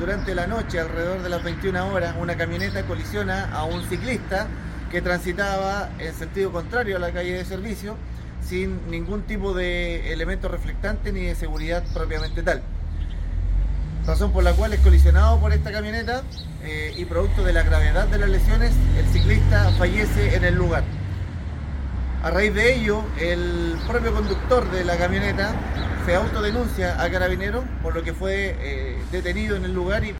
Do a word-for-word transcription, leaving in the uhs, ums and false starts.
durante la noche, alrededor de las veintiuna horas, una camioneta colisiona a un ciclista que transitaba en sentido contrario a la calle de servicio, sin ningún tipo de elemento reflectante ni de seguridad propiamente tal. Razón por la cual es colisionado por esta camioneta eh, y producto de la gravedad de las lesiones, el ciclista fallece en el lugar. A raíz de ello, el propio conductor de la camioneta se autodenuncia a Carabineros, por lo que fue eh, detenido en el lugar y